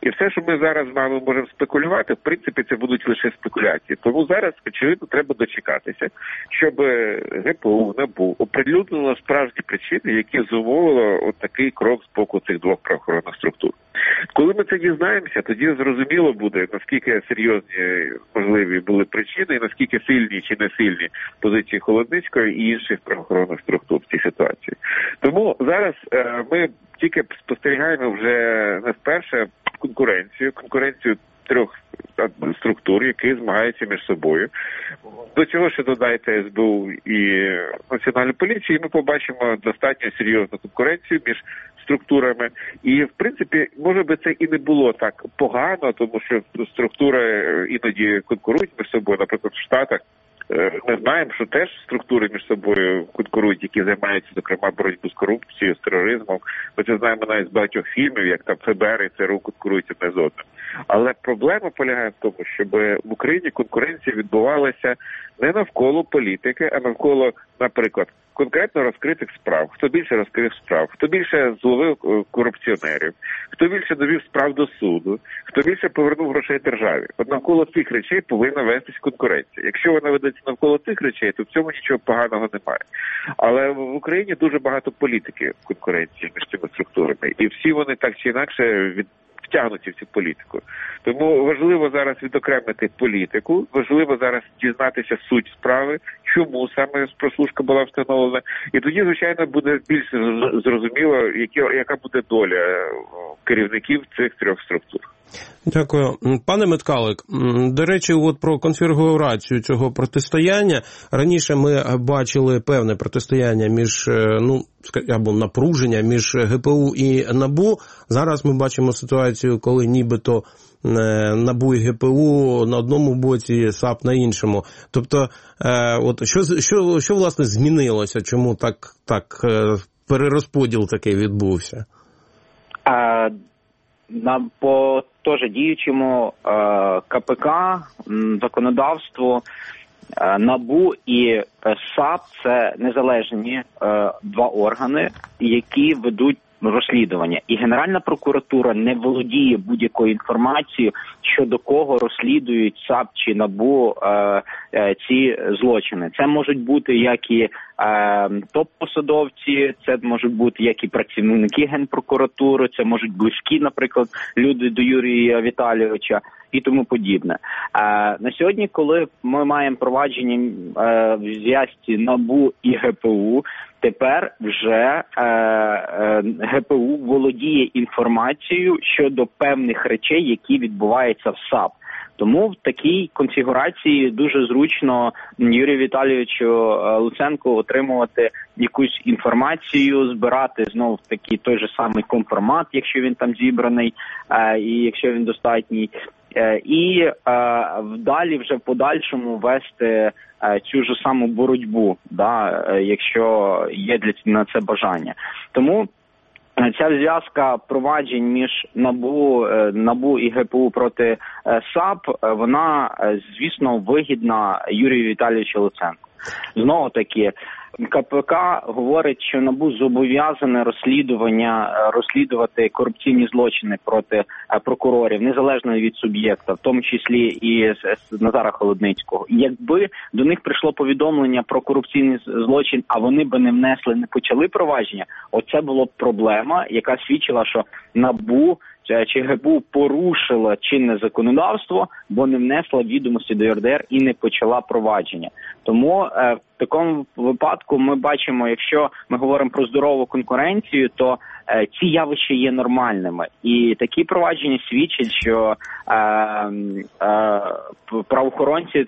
І все, що ми зараз з вами можемо спекулювати, в принципі, це будуть лише спекуляції. Тому зараз, очевидно, треба дочекатися, щоб ГПУ, НАБУ оприлюднило справжні причини, які зумовили от такий крок з боку цих двох правоохоронних структур. Коли ми це дізнаємося, тоді зрозуміло буде, наскільки серйозні можливі були причини, і наскільки сильні чи не сильні позиції Холодницького і інших правоохоронних структур в цій ситуації. Тому зараз ми тільки спостерігаємо вже не вперше конкуренцію трьох структур, які змагаються між собою. До цього ще додайте СБУ і Національну поліцію, і ми побачимо достатньо серйозну конкуренцію між структурами. І, в принципі, може би це і не було так погано, тому що структури іноді конкурують між собою, наприклад, в Штатах. Ми знаємо, що теж структури між собою конкурують, які займаються, зокрема, боротьбою з корупцією, з тероризмом. Ми це знаємо навіть з багатьох фільмів, як там ФБР і ЦРУ конкурують одне з одним. Але проблема полягає в тому, щоб в Україні конкуренція відбувалася не навколо політики, а навколо, наприклад, конкретно розкритих справ. Хто більше розкрив справ, хто більше зловив корупціонерів, хто більше довів справ до суду, хто більше повернув грошей державі. От навколо цих речей повинна вестись конкуренція. Якщо вона ведеться навколо цих речей, то в цьому нічого поганого немає. Але в Україні дуже багато політики в конкуренції між цими структурами. І всі вони так чи інакше втягнуті в цю політику. Тому важливо зараз відокремити політику, важливо зараз дізнатися суть справи, чому саме прослушка була встановлена. І тоді, звичайно, буде більш зрозуміло, яка буде доля керівників цих трьох структур. Дякую. Пане Меткалик, до речі, от про конфігурацію цього протистояння. Раніше ми бачили певне протистояння між, або напруження між ГПУ і НАБУ. Зараз ми бачимо ситуацію, коли нібито НАБУ і ГПУ на одному боці, САП на іншому. Тобто, от що власне змінилося? Чому так перерозподіл такий відбувся? По теж діючому КПК, законодавству, НАБУ і САП – це незалежні два органи, які ведуть розслідування. І Генеральна прокуратура не володіє будь-якою інформацією, щодо кого розслідують САП чи НАБУ ці злочини. Це можуть бути як і топ-посадовці, це можуть бути як і працівники Генпрокуратури, це можуть близькі, наприклад, люди до Юрія Віталійовича і тому подібне. На сьогодні, коли ми маємо провадження в зв'язці НАБУ і ГПУ, тепер вже ГПУ володіє інформацією щодо певних речей, які відбуваються в САП. Тому в такій конфігурації дуже зручно Юрію Віталійовичу Луценку отримувати якусь інформацію, збирати знову таки той же самий компромат, якщо він там зібраний, і якщо він достатній, і далі вже в подальшому вести цю ж саму боротьбу, якщо є на це бажання. Тому ця зв'язка проваджень між НАБУ і ГПУ проти САП, вона, звісно, вигідна Юрію Віталійовичу Луценку. Знову таки, КПК говорить, що НАБУ зобов'язане розслідувати корупційні злочини проти прокурорів, незалежно від суб'єкта, в тому числі і Назара Холодницького. І якби до них прийшло повідомлення про корупційний злочин, а вони би не внесли, не почали провадження, оце була б проблема, яка свідчила, що НАБУ чи ГПУ порушила чинне законодавство, бо не внесла відомості до ЄРДР і не почала провадження. Тому в такому випадку ми бачимо, якщо ми говоримо про здорову конкуренцію, то ці явища є нормальними. І такі провадження свідчать, що правоохоронці,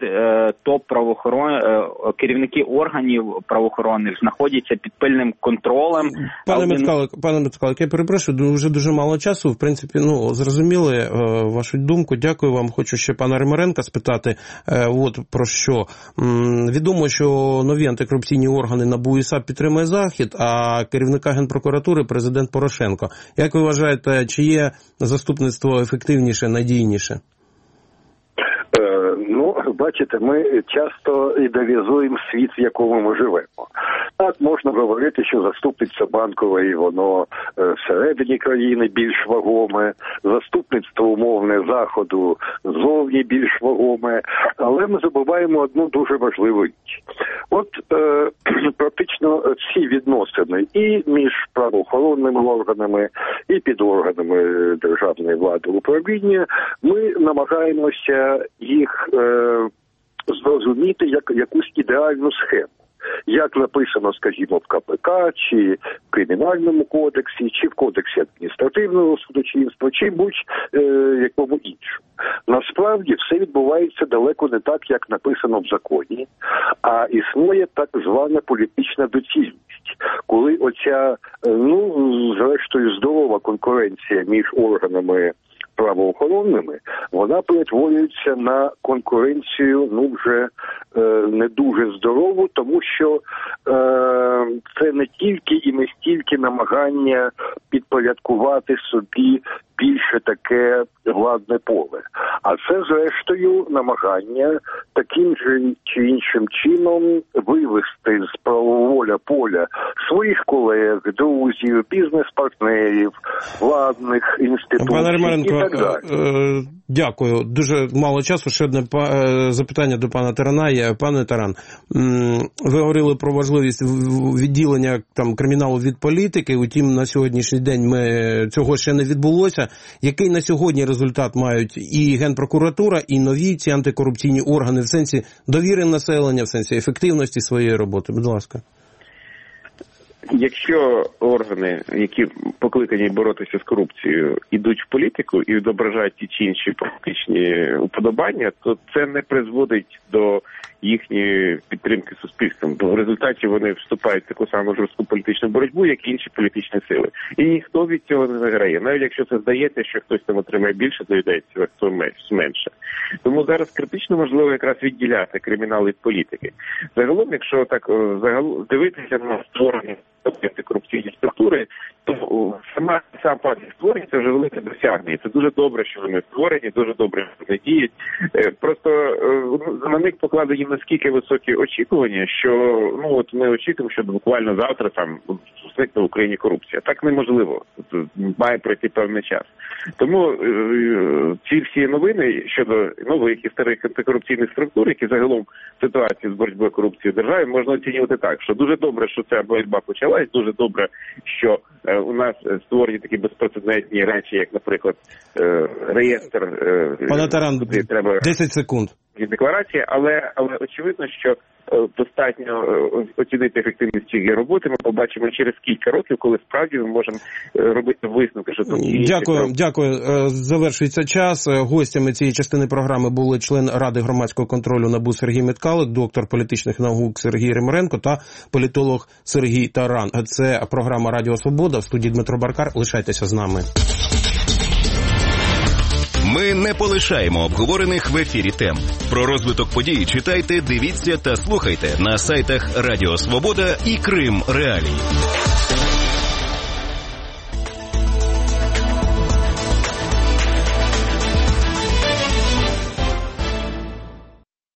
керівники органів правоохоронних знаходяться під пильним контролем. Пане Меткалик, я перепрошую, вже дуже мало часу. В принципі, зрозуміли вашу думку. Дякую вам. Хочу ще пана Римаренка спитати, про що. Відомо, що нові антикорупційні органи НАБУ і САП підтримує Захід, а керівника Генпрокуратури президент Порошенко. Як ви вважаєте, чи є заступництво ефективніше, надійніше? Бачите, ми часто ідеалізуємо світ, в якому ми живемо. так, можна говорити, що заступництво Банкової, воно всередині країни більш вагоме, заступництво умовне Заходу зовні більш вагоме, але ми забуваємо одну дуже важливу річ. От практично всі відносини і між правоохоронними органами, і підорганами державної влади управління, ми намагаємося їх зрозуміти як якусь ідеальну схему. Як написано, скажімо, в КПК, чи в Кримінальному кодексі, чи в Кодексі адміністративного судочинства, чи будь-якому іншому. Насправді все відбувається далеко не так, як написано в законі, а існує так звана політична доцільність, коли оця, зрештою, здорова конкуренція між органами правоохоронними, вона перетворюється на конкуренцію, вже не дуже здорову, тому що це не тільки і не стільки намагання підпорядкувати собі більше таке владне поле. А це, зрештою, намагання таким же чи іншим чином вивести з правового поля своїх колег, друзів, бізнес-партнерів, владних інституцій і так далі. Дякую. Дуже мало часу. Ще одне запитання до пана Тарана є. Пане Таран, ви говорили про важливість відділення криміналу від політики, утім на сьогоднішній день цього ще не відбулося. Який на сьогодні результат мають і Генпрокуратура, і нові ці антикорупційні органи в сенсі довіри населення, в сенсі ефективності своєї роботи? Будь ласка. Якщо органи, які покликані боротися з корупцією, ідуть в політику і відображають ті чи інші політичні уподобання, то це не призводить до їхньої підтримки суспільством. Бо в результаті вони вступають в таку саму жорстку політичну боротьбу, як і інші політичні сили. І ніхто від цього не виграє. Навіть якщо це здається, що хтось там отримає більше, доїдається хто менше. Тому зараз критично важливо якраз відділяти кримінал від політики. Загалом, якщо так дивитися на створення антикорупційні структури, то сам факт створення – це вже велике досягнення. Це дуже добре, що вони створені, дуже добре, що вони діють. Просто на них покладені наскільки високі очікування, що ми очікуємо, що буквально завтра зникне в Україні корупція. Так неможливо. Має пройти певний час. Тому ці всі новини щодо нових і старих антикорупційних структур, які загалом ситуацію з боротьбою з корупцією в державі, можна оцінювати так, що дуже добре, що ця боротьба почалась, дуже добре, що у нас створені такі безпрецедентні речі, як, наприклад, реєстр. Пане Таран, 10 секунд. Декларації, але очевидно, що достатньо оцінити ефективність цієї роботи. Ми побачимо через кілька років, коли справді ми можемо робити висновки, що тут Дякую. Завершується час. Гостями цієї частини програми були член Ради громадського контролю НАБУ Сергій Меткалик, доктор політичних наук Сергій Римаренко та політолог Сергій Таран. Це програма Радіо Свобода. В студії Дмитро Баркар. Лишайтеся з нами. Ми не полишаємо обговорених в ефірі тем. Про розвиток подій читайте, дивіться та слухайте на сайтах Радіо Свобода і Крим Реалії.